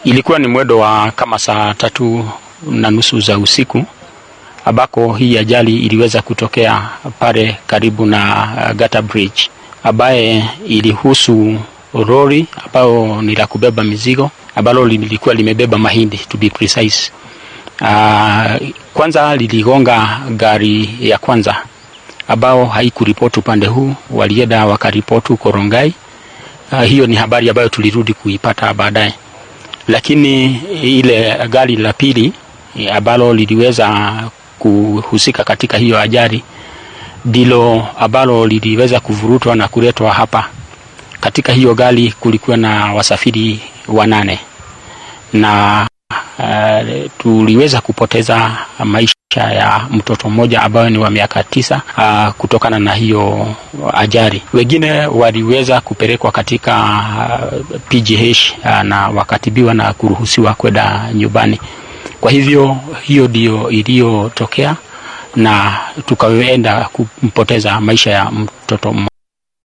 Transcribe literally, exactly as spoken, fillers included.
Ilikuwa ni mwendo wa kama saa tatu na nusu za usiku ambako hii ajali iliweza kutokea pale karibu na Gata Bridge, ambaye ilihusu lori ambao ni la kubeba mizigo ambalo lilikuwa limebeba mahindi to be precise. Uh, kwanza liligonga gari ya kwanza ambao haikuripoti upande huu, walienda wakaripoti Korongai. Uh, hiyo ni habari ambayo tulirudi kuipata baadaye. Lakini ile gari la pili ambalo liliweza kuhusika katika hiyo ajali ndilo ambalo liliweza kuvurutwa na kuletwa hapa. Katika hiyo gari kulikuwa na wasafiri wanane na uh, tuliweza kupoteza maisha ya mtoto mmoja ambaye ni wa miaka tisa uh, kutokana na hiyo ajali. Wengine waliweza kupelekwa katika uh, P G H uh, na wakatibiwa na kuruhusiwa kwenda nyumbani. Kwa hivyo hiyo ndio iliyotokea na tukaenda kumpoteza maisha ya mtoto mmoja.